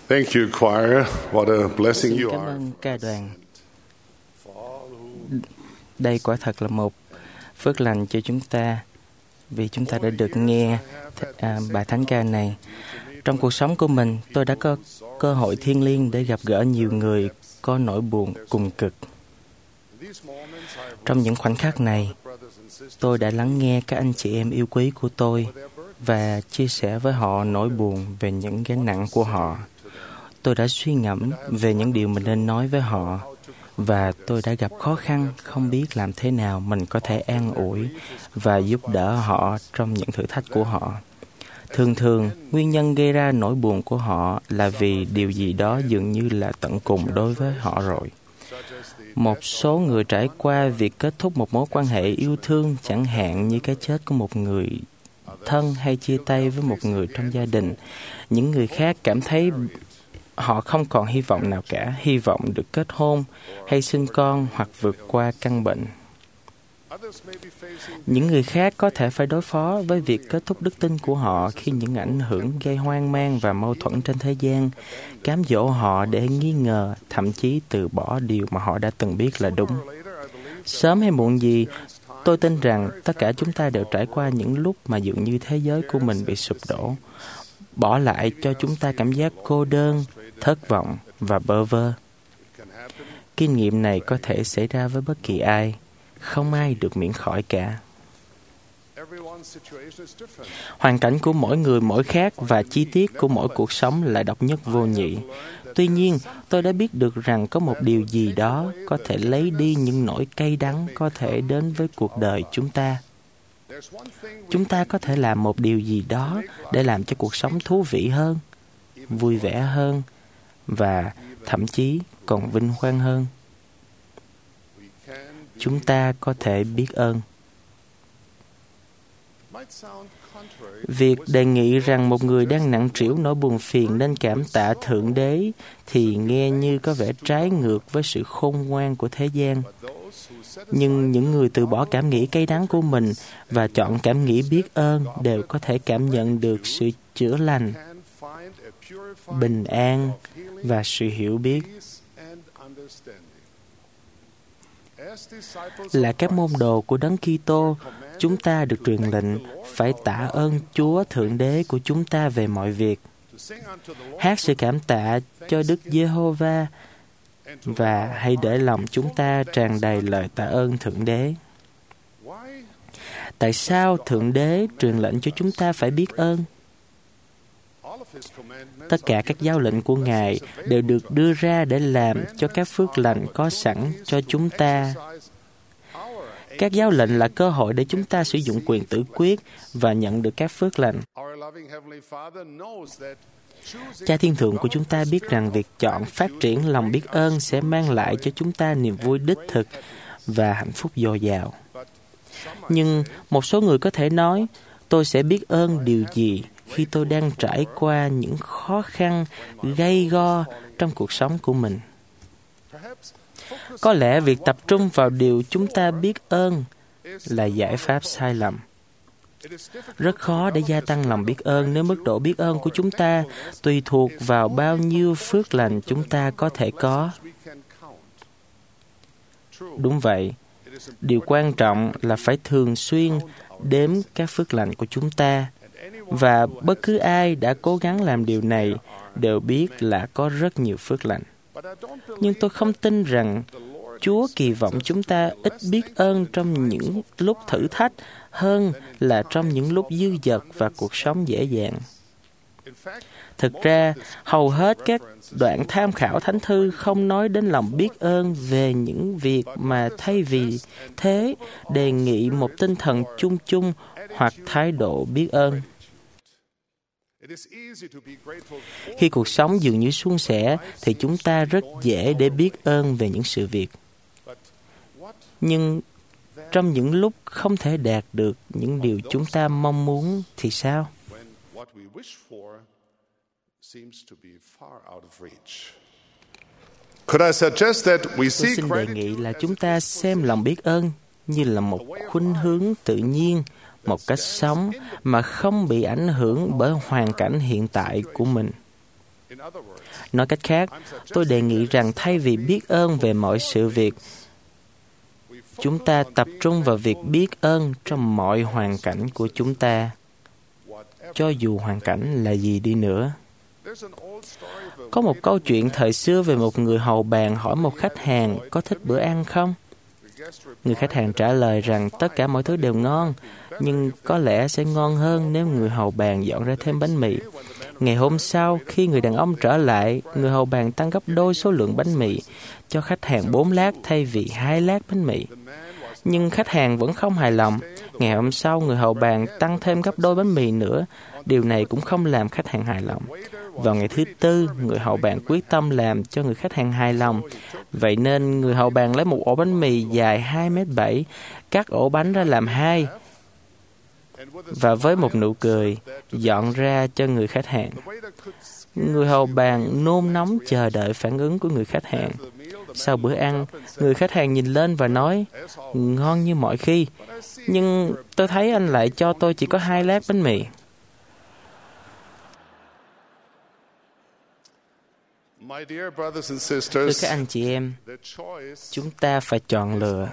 Thank you, choir. What a blessing Xin you cảm are. ơn ca đoàn. Đây quả thật là một phước lành cho chúng ta, vì chúng ta đã được nghe bài thánh ca này. Trong cuộc sống của mình, tôi đã có cơ hội thiêng liêng để gặp gỡ nhiều người có nỗi buồn cùng cực. Trong những khoảnh khắc này, tôi đã lắng nghe các anh chị em yêu quý của tôi và chia sẻ với họ nỗi buồn về những gánh nặng của họ. Tôi đã suy ngẫm về những điều mình nên nói với họ, và tôi đã gặp khó khăn không biết làm thế nào mình có thể an ủi và giúp đỡ họ trong những thử thách của họ. Thường thường, nguyên nhân gây ra nỗi buồn của họ là vì điều gì đó dường như là tận cùng đối với họ rồi. Một số người trải qua việc kết thúc một mối quan hệ yêu thương, chẳng hạn như cái chết của một người thân hay chia tay với một người trong gia đình. Những người khác cảm thấy họ không còn hy vọng nào cả, hy vọng được kết hôn hay sinh con hoặc vượt qua căn bệnh. Những người khác có thể phải đối phó với việc kết thúc đức tin của họ khi những ảnh hưởng gây hoang mang và mâu thuẫn trên thế gian cám dỗ họ để nghi ngờ, thậm chí từ bỏ điều mà họ đã từng biết là đúng. Sớm hay muộn gì, tôi tin rằng tất cả chúng ta đều trải qua những lúc mà dường như thế giới của mình bị sụp đổ, bỏ lại cho chúng ta cảm giác cô đơn, thất vọng và bơ vơ. Kinh nghiệm này có thể xảy ra với bất kỳ ai, không ai được miễn khỏi cả. Hoàn cảnh của mỗi người mỗi khác và chi tiết của mỗi cuộc sống là độc nhất vô nhị. Tuy nhiên, tôi đã biết được rằng có một điều gì đó có thể lấy đi những nỗi cay đắng có thể đến với cuộc đời chúng ta. Chúng ta có thể làm một điều gì đó để làm cho cuộc sống thú vị hơn, vui vẻ hơn và thậm chí còn vinh quang hơn. Chúng ta có thể biết ơn. Việc đề nghị rằng một người đang nặng trĩu nỗi buồn phiền nên cảm tạ Thượng Đế thì nghe như có vẻ trái ngược với sự khôn ngoan của thế gian. Nhưng những người từ bỏ cảm nghĩ cay đắng của mình và chọn cảm nghĩ biết ơn đều có thể cảm nhận được sự chữa lành, bình an và sự hiểu biết. Là các môn đồ của Đấng Kitô, chúng ta được truyền lệnh phải tạ ơn Chúa Thượng Đế của chúng ta về mọi việc, hát sự cảm tạ cho Đức Giê-hô-va và hãy để lòng chúng ta tràn đầy lời tạ ơn Thượng Đế. Tại sao Thượng Đế truyền lệnh cho chúng ta phải biết ơn? Tất cả các giáo lệnh của Ngài đều được đưa ra để làm cho các phước lành có sẵn cho chúng ta. Các giáo lệnh là cơ hội để chúng ta sử dụng quyền tự quyết và nhận được các phước lành. Cha Thiên Thượng của chúng ta biết rằng việc chọn phát triển lòng biết ơn sẽ mang lại cho chúng ta niềm vui đích thực và hạnh phúc dồi dào. Nhưng một số người có thể nói, tôi sẽ biết ơn điều gì khi tôi đang trải qua những khó khăn gay go trong cuộc sống của mình. Có lẽ việc tập trung vào điều chúng ta biết ơn là giải pháp sai lầm. Rất khó để gia tăng lòng biết ơn nếu mức độ biết ơn của chúng ta tùy thuộc vào bao nhiêu phước lành chúng ta có thể có. Đúng vậy, điều quan trọng là phải thường xuyên đếm các phước lành của chúng ta, và bất cứ ai đã cố gắng làm điều này đều biết là có rất nhiều phước lành. Nhưng tôi không tin rằng Chúa kỳ vọng chúng ta ít biết ơn trong những lúc thử thách hơn là trong những lúc dư dật và cuộc sống dễ dàng. Thực ra, hầu hết các đoạn tham khảo Thánh Thư không nói đến lòng biết ơn về những việc mà thay vì thế đề nghị một tinh thần chung chung hoặc thái độ biết ơn. Khi cuộc sống dường như suôn sẻ thì chúng ta rất dễ để biết ơn về những sự việc. Nhưng trong những lúc không thể đạt được những điều chúng ta mong muốn thì sao? Tôi xin đề nghị là chúng ta xem lòng biết ơn như là một khuynh hướng tự nhiên, một cách sống mà không bị ảnh hưởng bởi hoàn cảnh hiện tại của mình. Nói cách khác, tôi đề nghị rằng thay vì biết ơn về mọi sự việc, chúng ta tập trung vào việc biết ơn trong mọi hoàn cảnh của chúng ta, cho dù hoàn cảnh là gì đi nữa. Có một câu chuyện thời xưa về một người hầu bàn hỏi một khách hàng có thích bữa ăn không? Người khách hàng trả lời rằng tất cả mọi thứ đều ngon, nhưng có lẽ sẽ ngon hơn nếu người hầu bàn dọn ra thêm bánh mì. Ngày hôm sau, khi người đàn ông trở lại, người hầu bàn tăng gấp đôi số lượng bánh mì, cho khách hàng 4 lát thay vì 2 lát bánh mì. Nhưng khách hàng vẫn không hài lòng. Ngày hôm sau, người hầu bàn tăng thêm gấp đôi bánh mì nữa. Điều này cũng không làm khách hàng hài lòng. Vào ngày thứ tư, người hầu bàn quyết tâm làm cho người khách hàng hài lòng. Vậy nên, người hầu bàn lấy một ổ bánh mì dài 2,7 m, cắt ổ bánh ra làm 2, và với một nụ cười, dọn ra cho người khách hàng. Người hầu bàn nôn nóng chờ đợi phản ứng của người khách hàng. Sau bữa ăn, người khách hàng nhìn lên và nói, ngon như mọi khi, nhưng tôi thấy anh lại cho tôi chỉ có 2 lát bánh mì. Thưa các anh chị em, chúng ta phải chọn lựa.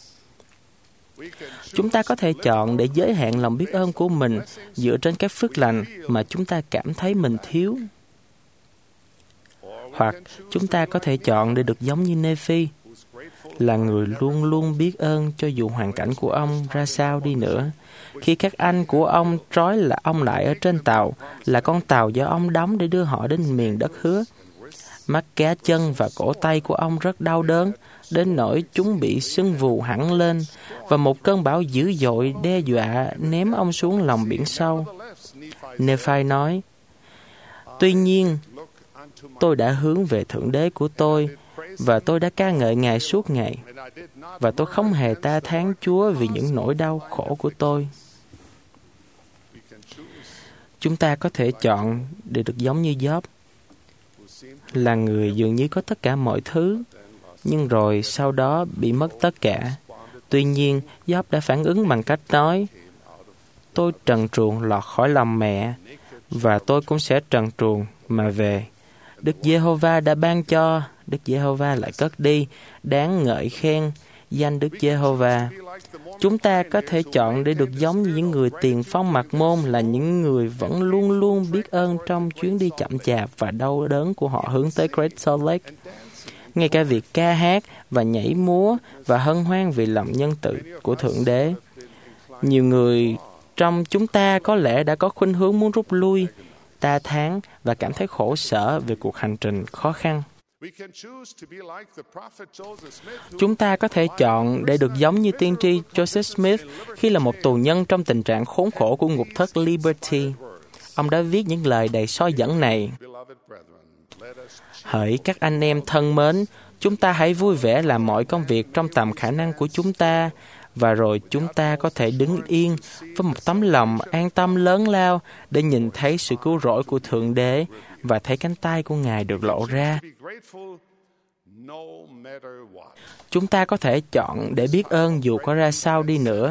Chúng ta có thể chọn để giới hạn lòng biết ơn của mình dựa trên các phước lành mà chúng ta cảm thấy mình thiếu. Hoặc chúng ta có thể chọn để được giống như Nephi, là người luôn luôn biết ơn cho dù hoàn cảnh của ông ra sao đi nữa. Khi các anh của ông trói là ông lại ở trên tàu, là con tàu do ông đóng để đưa họ đến miền đất hứa, mắt cá chân và cổ tay của ông rất đau đớn, đến nỗi chúng bị sưng vù hẳn lên, và một cơn bão dữ dội đe dọa ném ông xuống lòng biển sâu. Nephi nói, tuy nhiên, tôi đã hướng về Thượng Đế của tôi, và tôi đã ca ngợi Ngài suốt ngày, và tôi không hề ta thán Chúa vì những nỗi đau khổ của tôi. Chúng ta có thể chọn để được giống như Gióp, là người dường như có tất cả mọi thứ, nhưng rồi sau đó bị mất tất cả. Tuy nhiên, Gióp đã phản ứng bằng cách nói, tôi trần truồng lọt khỏi lòng mẹ, và tôi cũng sẽ trần truồng mà về. Đức Giê-hô-va đã ban cho, Đức Giê-hô-va lại cất đi, đáng ngợi khen danh Đức Giê-hô-va. Chúng ta có thể chọn để được giống như những người tiền phong mặc môn, là những người vẫn luôn luôn biết ơn trong chuyến đi chậm chạp và đau đớn của họ hướng tới Great Salt Lake. Ngay cả việc ca hát và nhảy múa và hân hoan vì lòng nhân từ của Thượng Đế. Nhiều người trong chúng ta có lẽ đã có khuynh hướng muốn rút lui, ta thán và cảm thấy khổ sở về cuộc hành trình khó khăn. Chúng ta có thể chọn để được giống như tiên tri Joseph Smith khi là một tù nhân trong tình trạng khốn khổ của ngục thất Liberty. Ông đã viết những lời đầy soi dẫn này. Hỡi các anh em thân mến, chúng ta hãy vui vẻ làm mọi công việc trong tầm khả năng của chúng ta, và rồi chúng ta có thể đứng yên với một tấm lòng an tâm lớn lao để nhìn thấy sự cứu rỗi của Thượng Đế và thấy cánh tay của Ngài được lộ ra. Chúng ta có thể chọn để biết ơn dù có ra sao đi nữa.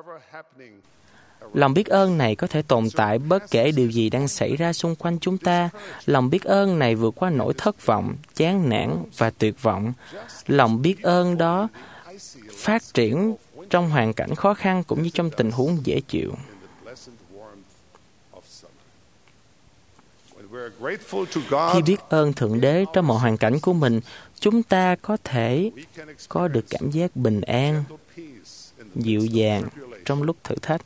Lòng biết ơn này có thể tồn tại bất kể điều gì đang xảy ra xung quanh chúng ta. Lòng biết ơn này vượt qua nỗi thất vọng, chán nản và tuyệt vọng. Lòng biết ơn đó phát triển trong hoàn cảnh khó khăn cũng như trong tình huống dễ chịu. Khi biết ơn Thượng Đế trong mọi hoàn cảnh của mình, chúng ta có thể có được cảm giác bình an, dịu dàng trong lúc thử thách.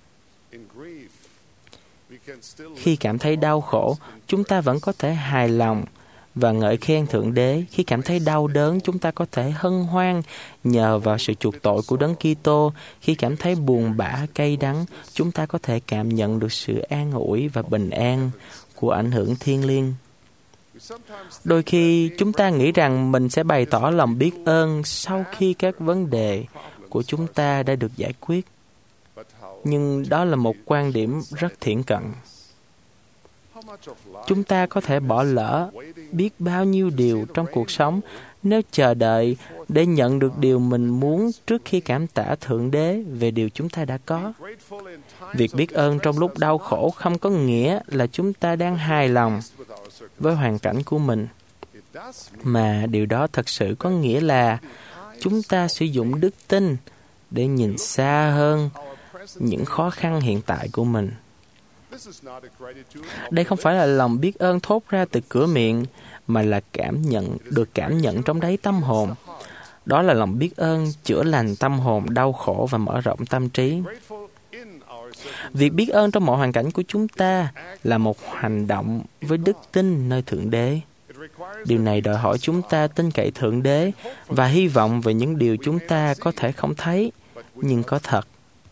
Khi cảm thấy đau khổ, chúng ta vẫn có thể hài lòng và ngợi khen Thượng Đế. Khi cảm thấy đau đớn, chúng ta có thể hân hoan nhờ vào sự chuộc tội của Đấng Kitô. Khi cảm thấy buồn bã, cay đắng, chúng ta có thể cảm nhận được sự an ủi và bình an của ảnh hưởng thiêng liêng. Đôi khi, chúng ta nghĩ rằng mình sẽ bày tỏ lòng biết ơn sau khi các vấn đề của chúng ta đã được giải quyết. Nhưng đó là một quan điểm rất thiển cận. Chúng ta có thể bỏ lỡ biết bao nhiêu điều trong cuộc sống nếu chờ đợi để nhận được điều mình muốn trước khi cảm tạ Thượng Đế về điều chúng ta đã có. Việc biết ơn trong lúc đau khổ không có nghĩa là chúng ta đang hài lòng. với hoàn cảnh của mình, mà điều đó thật sự có nghĩa là chúng ta sử dụng đức tin để nhìn xa hơn những khó khăn hiện tại của mình. Đây không phải là lòng biết ơn thốt ra từ cửa miệng, mà là cảm nhận trong đáy tâm hồn. Đó là lòng biết ơn chữa lành tâm hồn đau khổ và mở rộng tâm trí. Việc biết ơn trong mọi hoàn cảnh của chúng ta là một hành động với đức tin nơi Thượng Đế. Điều này đòi hỏi chúng ta tin cậy Thượng Đế và hy vọng về những điều chúng ta có thể không thấy, nhưng có thật.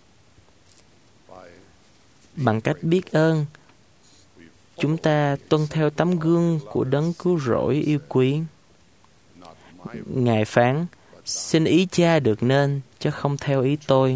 Bằng cách biết ơn, chúng ta tuân theo tấm gương của Đấng Cứu Rỗi yêu quý. Ngài phán, xin ý Cha được nên, chứ không theo ý tôi.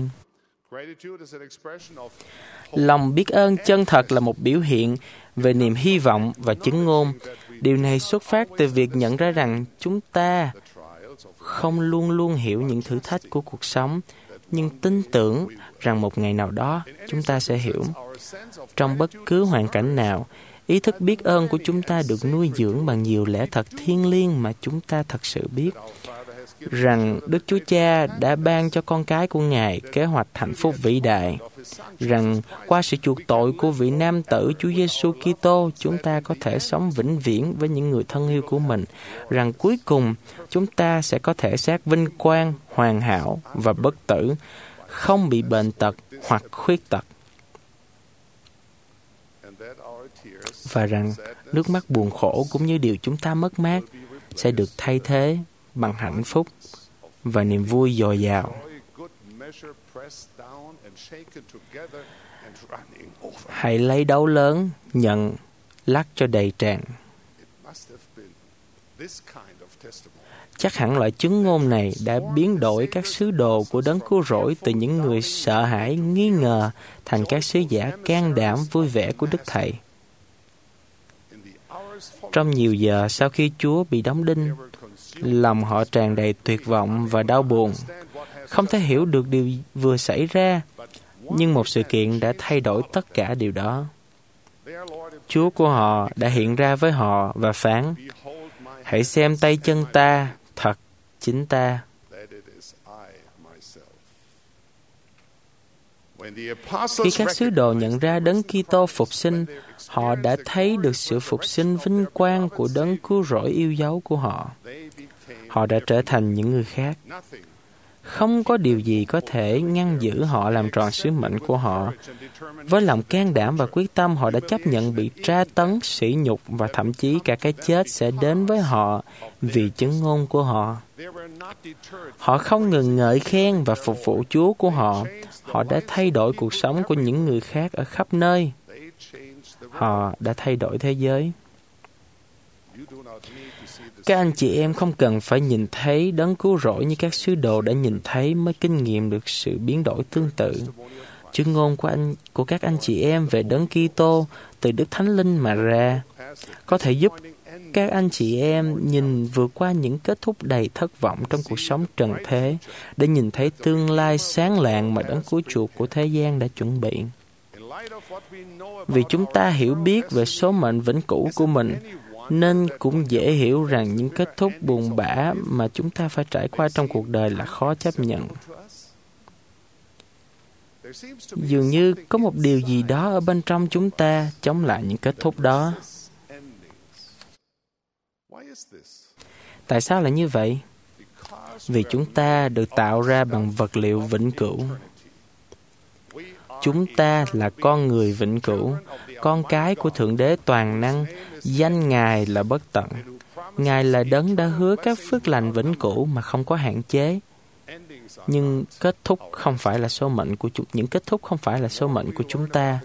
Lòng biết ơn chân thật là một biểu hiện về niềm hy vọng và chứng ngôn. Điều này xuất phát từ việc nhận ra rằng chúng ta không luôn luôn hiểu những thử thách của cuộc sống, nhưng tin tưởng rằng một ngày nào đó chúng ta sẽ hiểu. Trong bất cứ hoàn cảnh nào, ý thức biết ơn của chúng ta được nuôi dưỡng bằng nhiều lẽ thật thiêng liêng mà chúng ta thật sự biết. Rằng Đức Chúa Cha đã ban cho con cái của Ngài kế hoạch hạnh phúc vĩ đại. Rằng qua sự chuộc tội của vị nam tử Chúa Giêsu Kitô, chúng ta có thể sống vĩnh viễn với những người thân yêu của mình. Rằng cuối cùng, chúng ta sẽ có thể xác vinh quang, hoàn hảo và bất tử, không bị bệnh tật hoặc khuyết tật. Và rằng nước mắt buồn khổ cũng như điều chúng ta mất mát sẽ được thay thế bằng hạnh phúc và niềm vui dồi dào. Hãy lấy đấu lớn, nhận, lắc cho đầy tràn. Chắc hẳn loại chứng ngôn này đã biến đổi các sứ đồ của Đấng Cứu Rỗi từ những người sợ hãi, nghi ngờ thành các sứ giả can đảm, vui vẻ của Đức Thầy. Trong nhiều giờ sau khi Chúa bị đóng đinh, lòng họ tràn đầy tuyệt vọng và đau buồn, không thể hiểu được điều vừa xảy ra, nhưng một sự kiện đã thay đổi tất cả điều đó. Chúa của họ đã hiện ra với họ và phán, hãy xem tay chân ta, thật chính ta. Khi các sứ đồ nhận ra Đấng Kitô phục sinh, họ đã thấy được sự phục sinh vinh quang của Đấng Cứu Rỗi yêu dấu của họ. Họ đã trở thành những người khác. Không có điều gì có thể ngăn giữ họ làm tròn sứ mệnh của họ. Với lòng can đảm và quyết tâm, họ đã chấp nhận bị tra tấn, sỉ nhục và thậm chí cả cái chết sẽ đến với họ vì chứng ngôn của họ. Họ không ngừng ngợi khen và phục vụ Chúa của họ. Họ đã thay đổi cuộc sống của những người khác ở khắp nơi. Họ đã thay đổi thế giới. Các anh chị em không cần phải nhìn thấy Đấng Cứu Rỗi như các sứ đồ đã nhìn thấy mới kinh nghiệm được sự biến đổi tương tự. Chứng ngôn của các anh chị em về Đấng Kitô từ Đức Thánh Linh mà ra có thể giúp các anh chị em nhìn vượt qua những kết thúc đầy thất vọng trong cuộc sống trần thế để nhìn thấy tương lai sáng lạng mà Đấng Cứu Chuộc của thế gian đã chuẩn bị. Vì chúng ta hiểu biết về số mệnh vĩnh cửu của mình, nên cũng dễ hiểu rằng những kết thúc buồn bã mà chúng ta phải trải qua trong cuộc đời là khó chấp nhận. Dường như có một điều gì đó ở bên trong chúng ta chống lại những kết thúc đó. Tại sao lại như vậy? Vì chúng ta được tạo ra bằng vật liệu vĩnh cửu. Chúng ta là con người vĩnh cửu, con cái của Thượng Đế toàn năng, danh Ngài là bất tận. Ngài là Đấng đã hứa các phước lành vĩnh cửu mà không có hạn chế. Nhưng kết thúc không phải là số mệnh của những kết thúc không phải là số mệnh của chúng ta.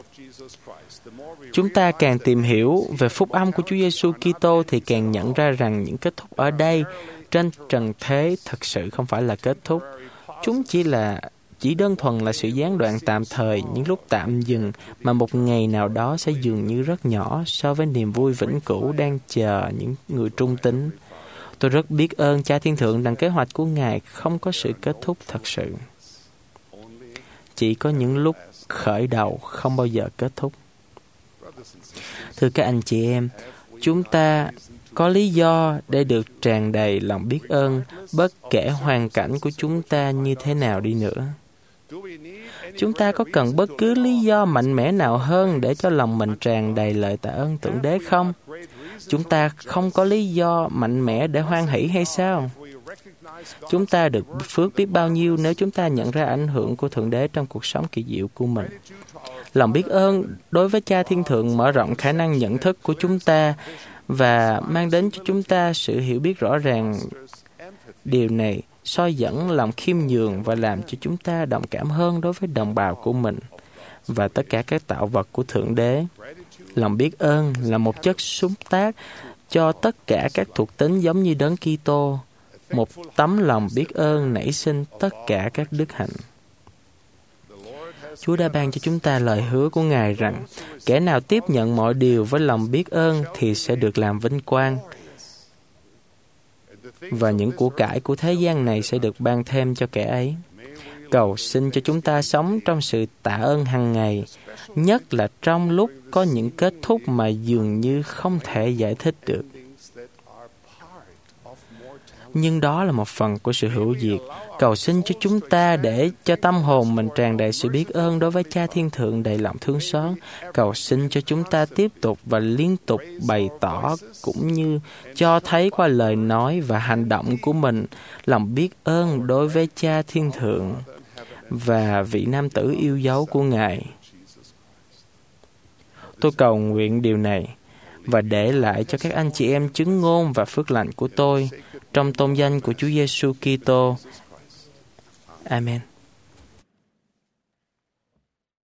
Chúng ta càng tìm hiểu về phúc âm của Chúa Giêsu Kitô thì càng nhận ra rằng những kết thúc ở đây trên trần thế thật sự không phải là kết thúc. Chúng chỉ đơn thuần là sự gián đoạn tạm thời, những lúc tạm dừng mà một ngày nào đó sẽ dường như rất nhỏ so với niềm vui vĩnh cửu đang chờ những người trung tín. Tôi rất biết ơn Cha Thiên Thượng rằng kế hoạch của Ngài không có sự kết thúc thật sự. Chỉ có những lúc khởi đầu, không bao giờ kết thúc. Thưa các anh chị em, Chúng ta có lý do để được tràn đầy lòng biết ơn bất kể hoàn cảnh của chúng ta như thế nào đi nữa. Chúng ta có cần bất cứ lý do mạnh mẽ nào hơn để cho lòng mình tràn đầy lời tạ ơn Thượng Đế không? Chúng ta không có lý do mạnh mẽ để hoan hỷ hay sao? Chúng ta được phước biết bao nhiêu nếu chúng ta nhận ra ảnh hưởng của Thượng Đế trong cuộc sống kỳ diệu của mình. Lòng biết ơn đối với Cha Thiên Thượng mở rộng khả năng nhận thức của chúng ta và mang đến cho chúng ta sự hiểu biết rõ ràng. Điều này soi dẫn lòng khiêm nhường và làm cho chúng ta đồng cảm hơn đối với đồng bào của mình và tất cả các tạo vật của Thượng Đế. Lòng biết ơn là một chất xúc tác cho tất cả các thuộc tính giống như Đấng Kitô. Một tấm lòng biết ơn nảy sinh tất cả các đức hạnh. Chúa đã ban cho chúng ta lời hứa của Ngài rằng kẻ nào tiếp nhận mọi điều với lòng biết ơn thì sẽ được làm vinh quang, và những của cải của thế gian này sẽ được ban thêm cho kẻ ấy. Cầu xin cho chúng ta sống trong sự tạ ơn hàng ngày, nhất là trong lúc có những kết thúc mà dường như không thể giải thích được. Nhưng đó là một phần của sự hữu diệt. Cầu xin cho chúng ta để cho tâm hồn mình tràn đầy sự biết ơn đối với Cha Thiên Thượng đầy lòng thương xót. Cầu xin cho chúng ta tiếp tục và liên tục bày tỏ cũng như cho thấy qua lời nói và hành động của mình lòng biết ơn đối với Cha Thiên Thượng và vị nam tử yêu dấu của Ngài. Tôi cầu nguyện điều này và để lại cho các anh chị em chứng ngôn và phước lành của tôi trong tôn danh của Chúa Giêsu Kitô. Amen.